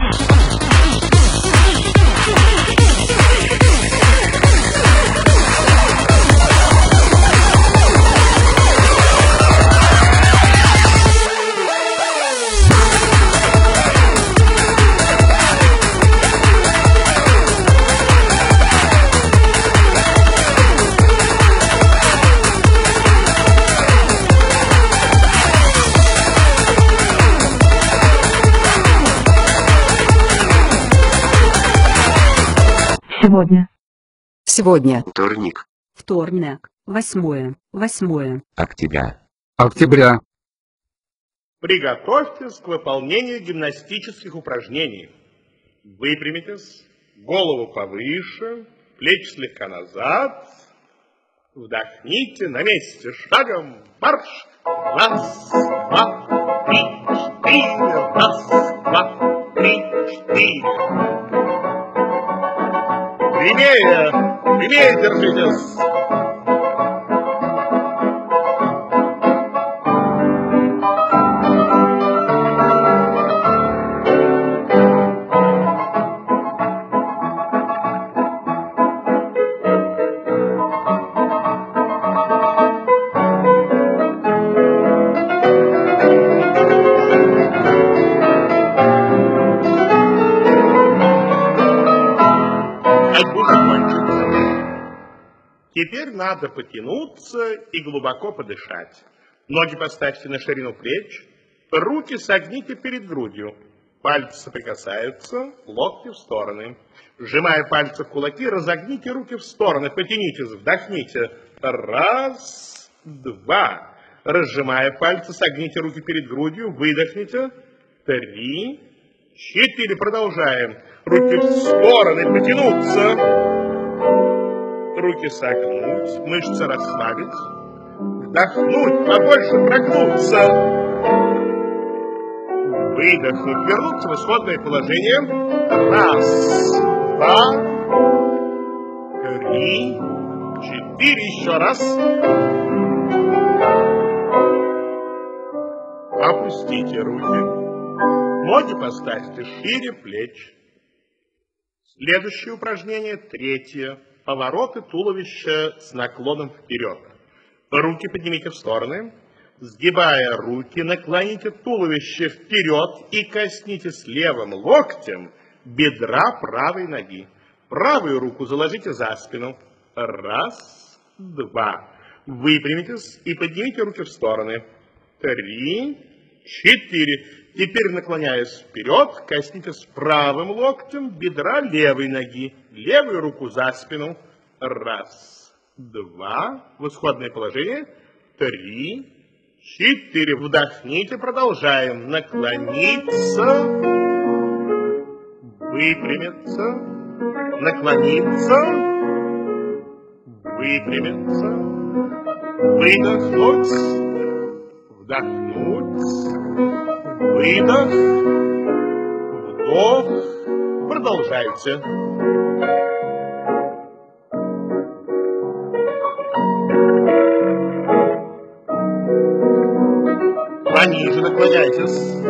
Сегодня. Вторник. 8 октября. Приготовьтесь к выполнению гимнастических упражнений. Выпрямитесь, голову повыше, плечи слегка назад. Вдохните на месте, шагом марш. Раз, два, три, четыре. Раз, два, три, четыре. Прямее держитесь. Теперь надо потянуться и глубоко подышать. Ноги поставьте на ширину плеч, руки согните перед грудью. Пальцы соприкасаются, локти в стороны. Сжимая пальцы в кулаки, разогните руки в стороны, потянитесь, вдохните. Раз, два. Разжимая пальцы, согните руки перед грудью, выдохните. 3, 4. Продолжаем. Руки в стороны, потянуться. Руки согнуть, мышцы расслабить. Вдохнуть, побольше прогнуться. Выдохнуть, вернуться в исходное положение. Раз, два, 3, 4. Еще раз. Опустите руки. Ноги поставьте шире плеч. Следующее упражнение, третье. Повороты туловища с наклоном вперед. Руки поднимите в стороны. Сгибая руки, наклоните туловище вперед и коснитесь левым локтем бедра правой ноги. Правую руку заложите за спину. Раз, два. Выпрямитесь и поднимите руки в стороны. 3, 4. Теперь, наклоняясь вперед, коснитесь правым локтем бедра левой ноги. Левую руку за спину. Раз, два. В исходное положение. 3, 4. Вдохните, продолжаем. Наклониться. Выпрямиться. Наклониться. Выпрямиться. Выдохнуть. Вдохнуть. Выдох. Вдох. Продолжайте. Пониже наклоняйтесь.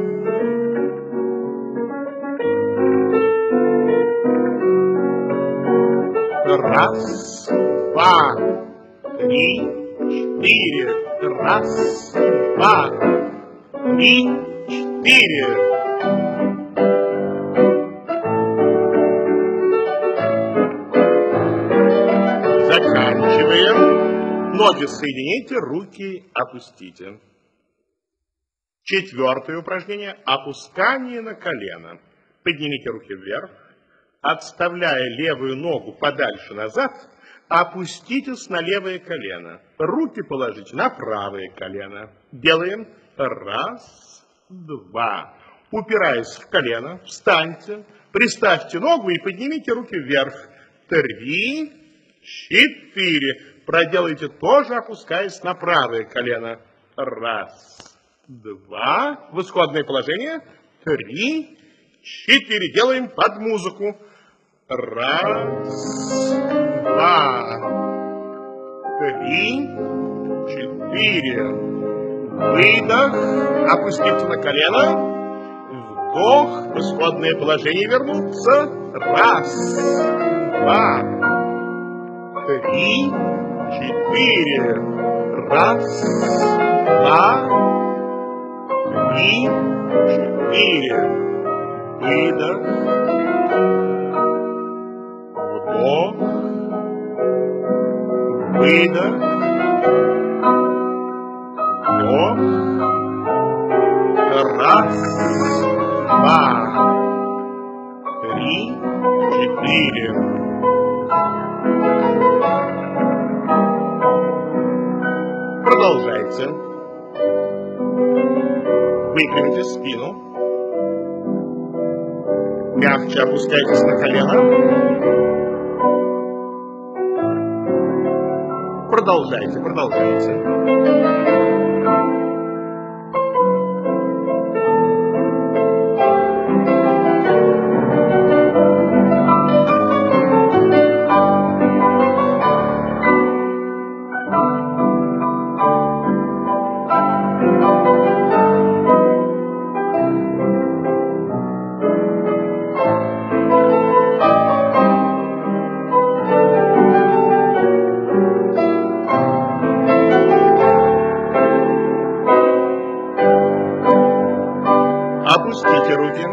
Раз, два, 3, 4. Раз, два, 3, 4. Заканчиваем. Ноги соедините, руки опустите. Четвертое упражнение. Опускание на колено. Поднимите руки вверх. Отставляя левую ногу подальше назад, опуститесь на левое колено. Руки положите на правое колено. Делаем. Раз, два. Упираясь в колено, встаньте, приставьте ногу и поднимите руки вверх. 3, 4. Проделайте тоже, опускаясь на правое колено. Раз, два. В исходное положение. 3, 4. Делаем под музыку. Раз, два, 3, 4. Выдох. Опустите на колено. Вдох, в исходное положение вернуться. Раз, два, три, четыре. Раз, два, три, четыре. Выдох. Вдох. Выдох. Вдох. Раз, два, три, четыре. Продолжайте. Выпрямите спину. Мягче опускайтесь на колено. Продолжайте, продолжайте. Опустите руки.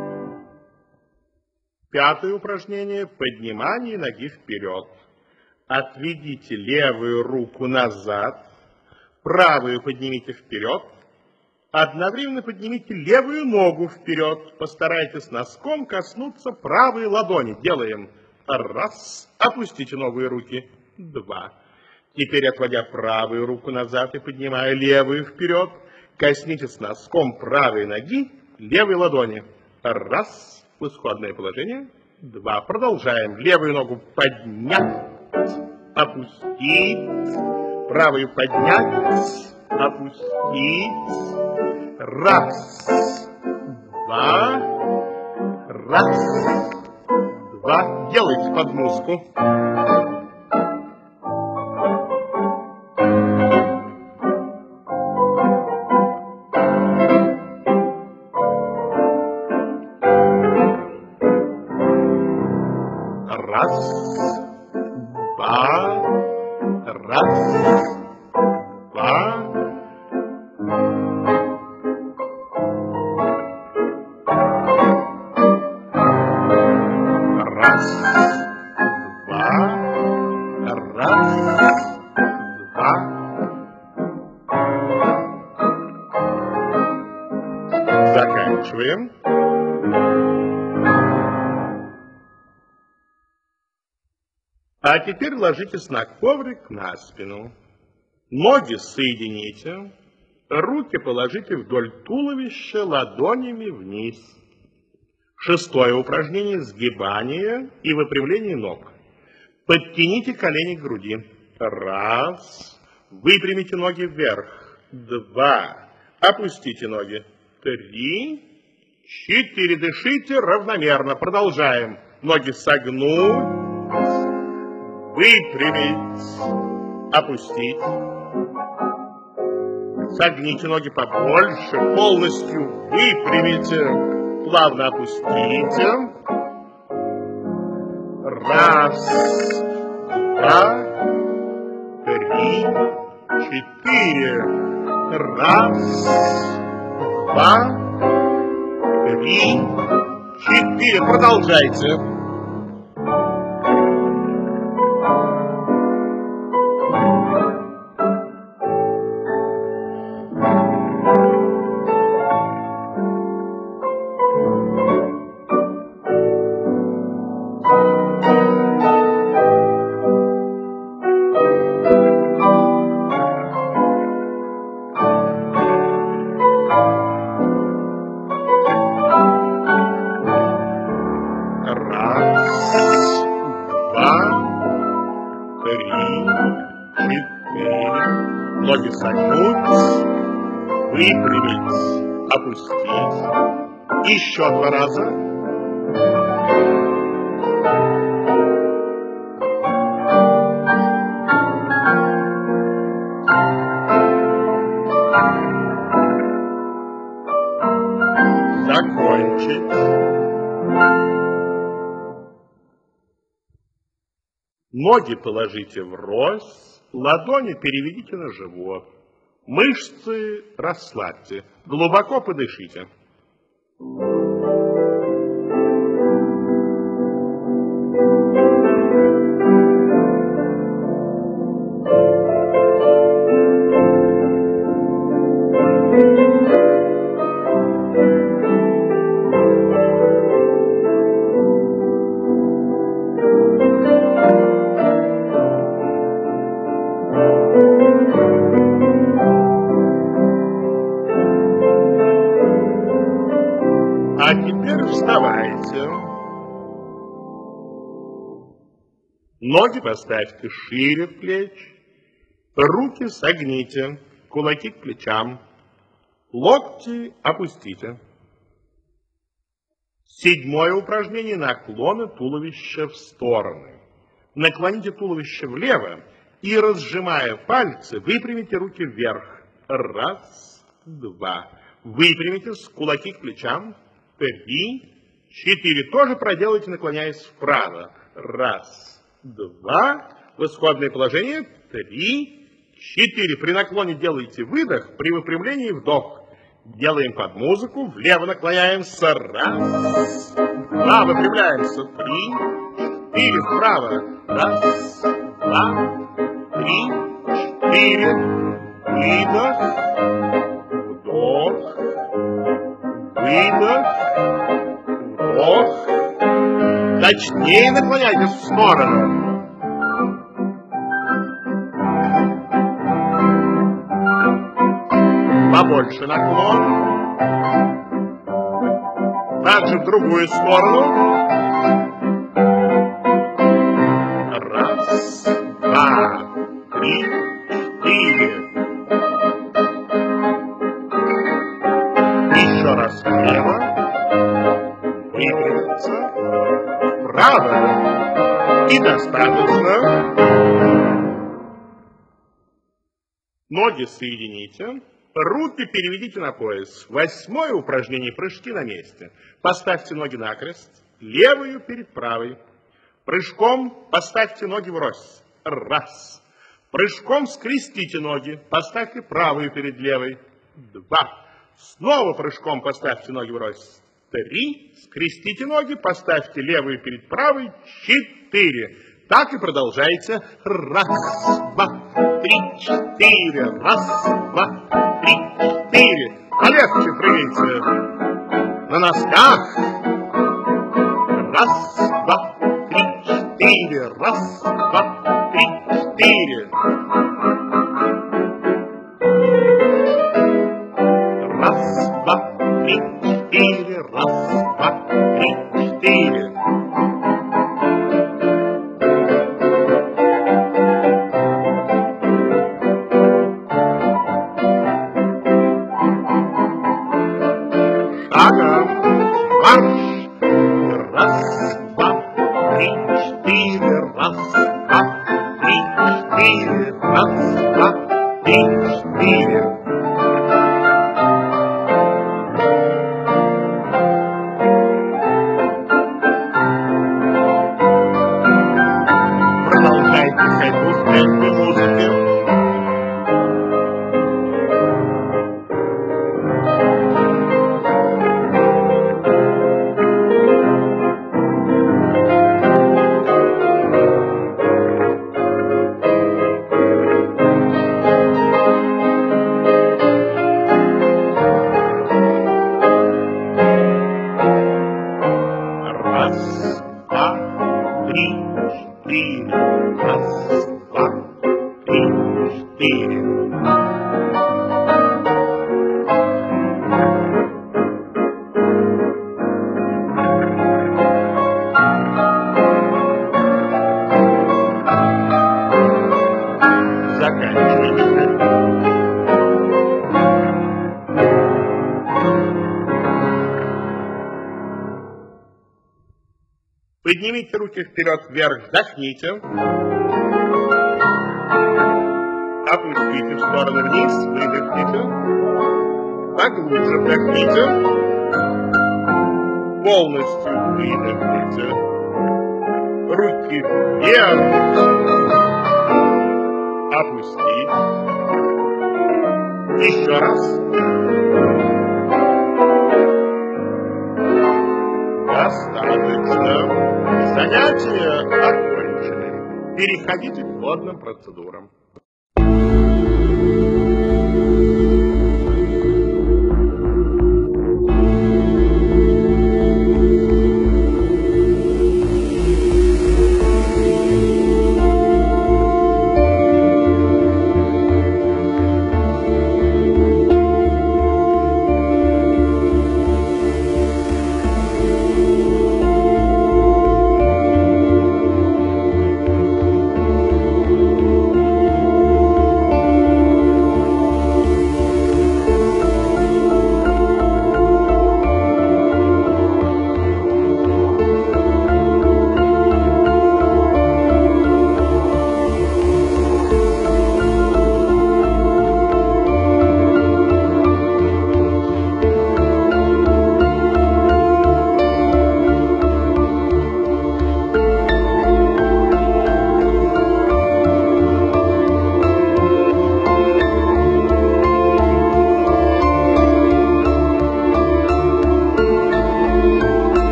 Пятое упражнение. Поднимание ноги вперед. Отведите левую руку назад. Правую поднимите вперед. Одновременно поднимите левую ногу вперед. Постарайтесь носком коснуться правой ладони. Делаем. Раз. Опустите ногу и руки. Два. Теперь, отводя правую руку назад и поднимая левую вперед, коснитесь носком правой ноги левой ладони. Раз. В исходное положение. Два. Продолжаем. Левую ногу поднять. Опустить. Правую поднять. Опустить. Раз. Два. Раз. Два. Делайте под музыку. Раз, два, раз, два. Раз, два, раз, два. Заканчиваем. А теперь ложитесь на коврик на спину. Ноги соедините. Руки положите вдоль туловища ладонями вниз. Шестое упражнение. Сгибание и выпрямление ног. Подтяните колени к груди. Раз. Выпрямите ноги вверх. Два. Опустите ноги. Три. Четыре. Дышите равномерно. Продолжаем. Ноги согнуть. Выпрямить, опустить. Согните ноги побольше, полностью выпрямите, плавно опустите. Раз, два, три, четыре. Раз, два, три, четыре. Продолжайте. Ноги согнуть, выпрямить, опустить. Еще два раза. Закончить. Ноги положите врозь, ладони переведите на живот. Мышцы расслабьте, глубоко подышите. А теперь вставайте. Ноги поставьте шире плеч. Руки согните. Кулаки к плечам. Локти опустите. 7-е упражнение. Наклоны туловища в стороны. Наклоните туловище влево и, разжимая пальцы, выпрямите руки вверх. 1, 2. Выпрямитесь, кулаки к плечам. 3, 4. Тоже проделайте, наклоняясь вправо. 1, 2. В исходное положение. 3, 4. При наклоне делайте выдох, при выпрямлении вдох. Делаем под музыку. Влево наклоняемся. 1, 2. Выпрямляемся. 3, 4. Вправо. 1, 2, 3, 4. Выдох. Вдох. Выдох, вдох. Точнее наклоняйтесь в сторону. Побольше наклон. Также в другую сторону. 1, 2, 3, 4. Еще раз влево, выпрямиться, вправо и достаточно. Ноги соедините, руки переведите на пояс. 8-е упражнение. Прыжки на месте. Поставьте ноги накрест, левую перед правой. Прыжком поставьте ноги врозь. 1. Прыжком скрестите ноги, поставьте правую перед левой. 2. Снова прыжком поставьте ноги врозь. 3. Скрестите ноги, поставьте левую перед правой. 4. Так и продолжайте. 1, 2, 3, 4. 1, 2, 3, 4. Полегче прыгайте. На носках. 1, 2, 3, 4. 1, 2, 3, 4. 1, 2, 3, 4. 1, 2, 3, 4. Шагом марш. 1, 2, 3, 4. 1, 2, 3, 4. 1, 2, 3, 4. Поднимите руки вперед-вверх, вдохните. Опустите в сторону вниз, выдохните. Поглубже вдохните. Полностью выдохните. Руки вверх. Опустить. Еще раз. Достаточно. Занятия окончены. Переходите к водным процедурам.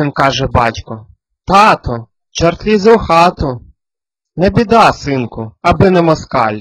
син каже батько. Тато, чорт лізе у хату. Не біда, синку, аби не москаль.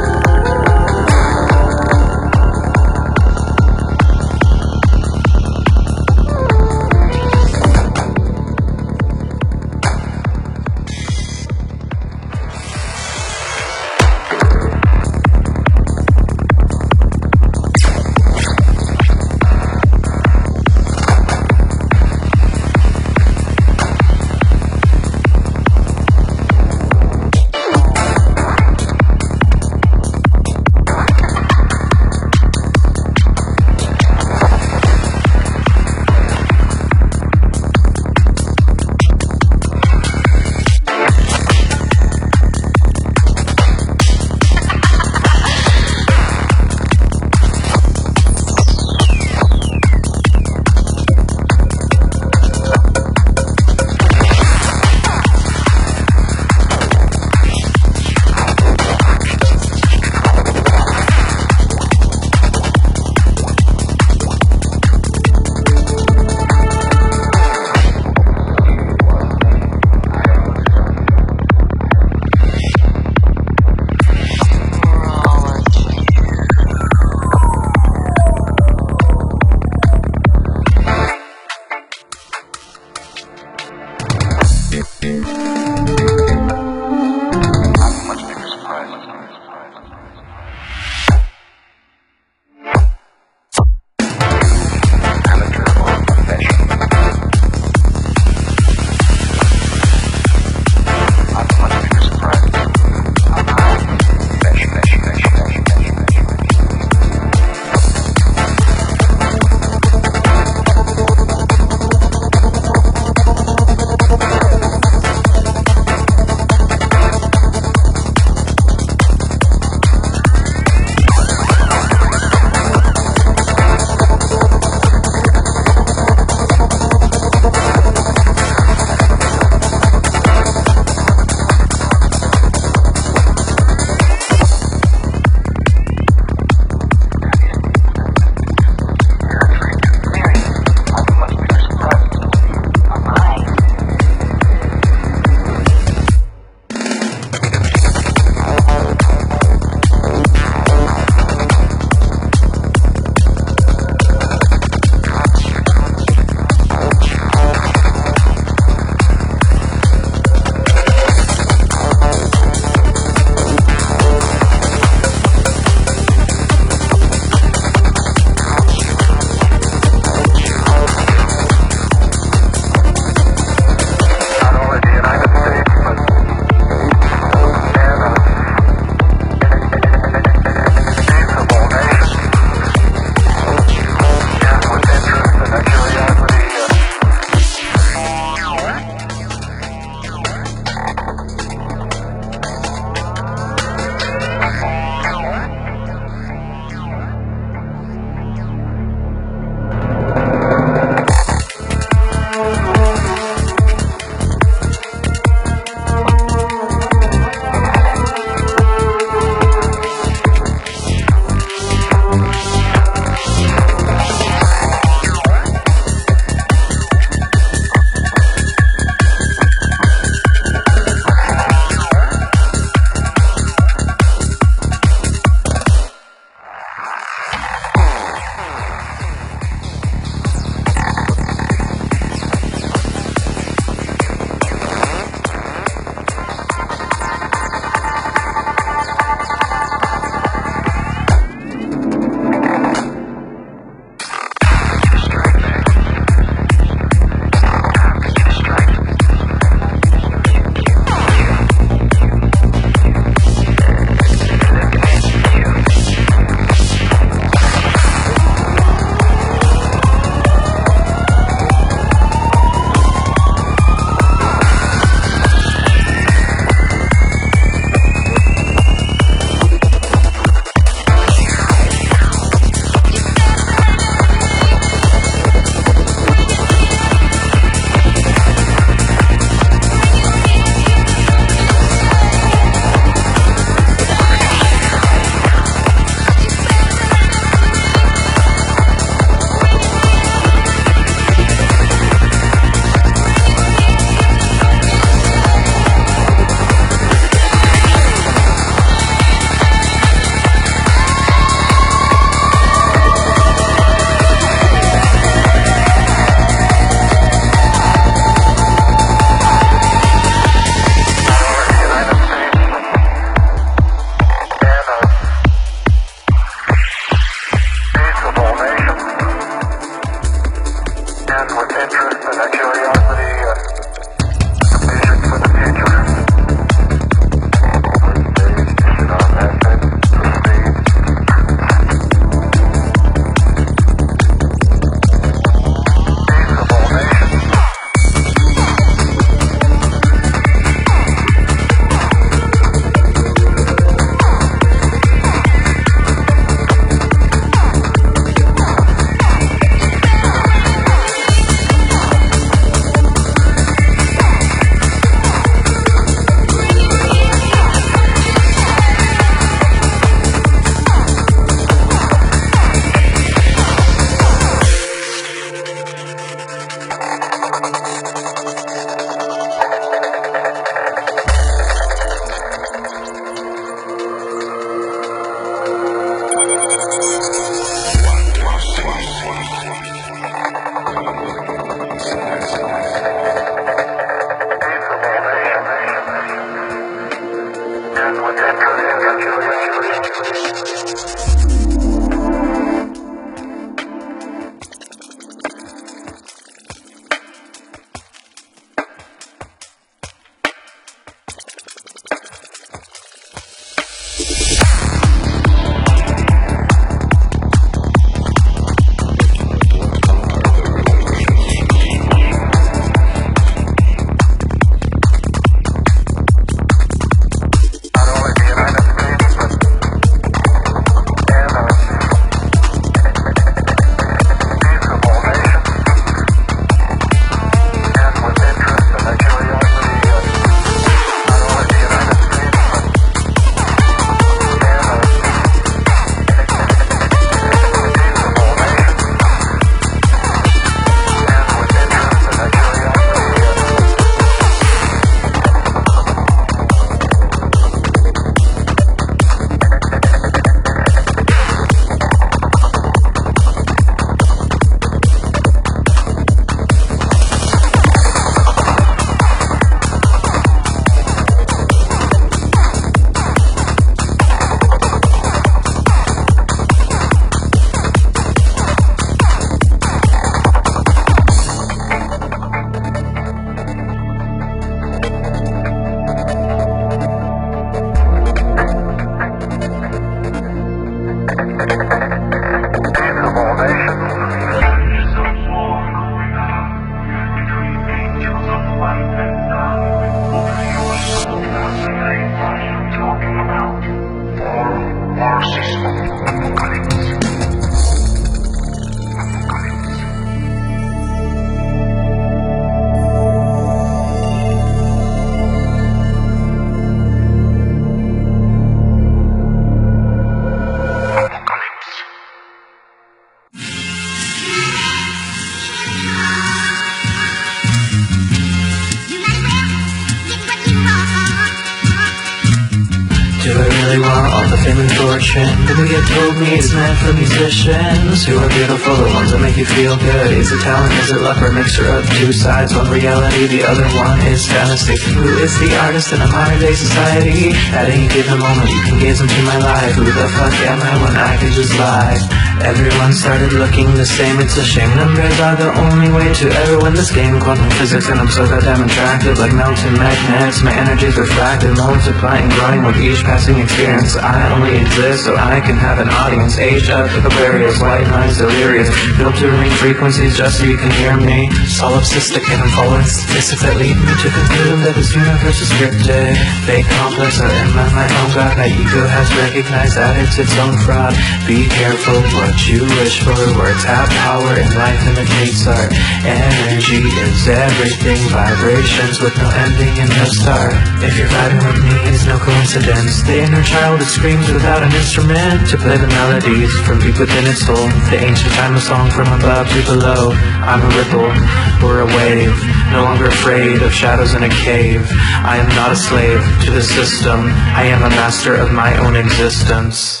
Do I really want all the fame and fortune? People get told me it's meant for musicians who are beautiful, the ones that make you feel good. Is it talent, is it luck, or a mixture of two sides? One reality, the other one is fantasy. Who is the artist in a modern day society? At any given moment you can gaze into my life. Who the fuck am I when I can just lie? Everyone started looking the same, it's a shame. Numbers are the only way to ever win this game. Quantum physics and I'm so goddamn attractive, like mountain magnets. My energy's refracted, multiplying, growing with each passing experience. I only exist so I can have an audience. Age up with Aquarius, white lines delirious, filtering frequencies just so you can hear me. Solipsistic and following statistics that lead me to conclude that this universe is scripted. Fake complex, I am my own god. My ego has recognized that it's its own fraud. Be careful what you wish for. Words have power and life imitates art. Energy is everything, vibrations with no ending and no start. If you're vibing with me, it's no coincidence. The inner child that screams without an instrument to play the melodies from deep within its soul. The ancient timeless song from above to below. I'm a ripple or a wave, no longer afraid of shadows in a cave. I am not a slave to the system. I am a master of my own existence.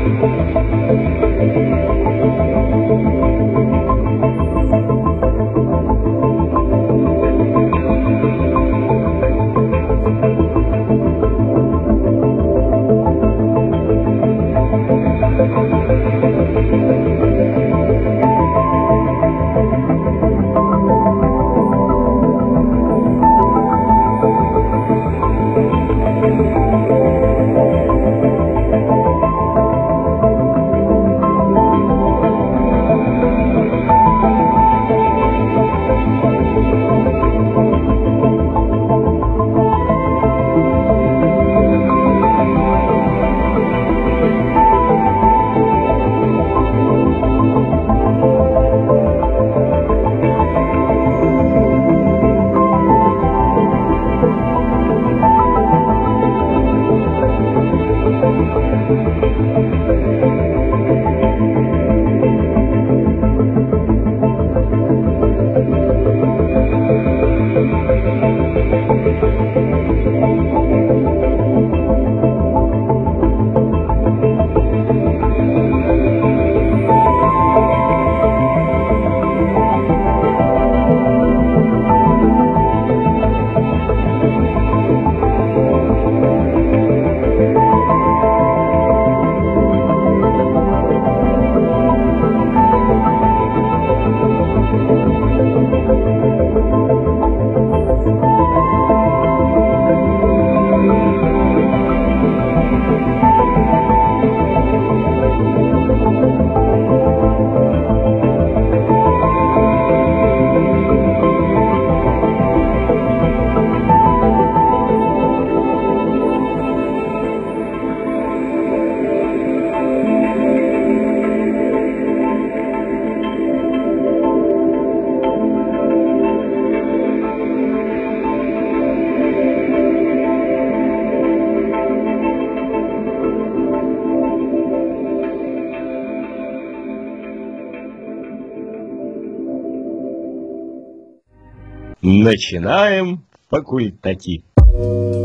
Начинаем факультатив.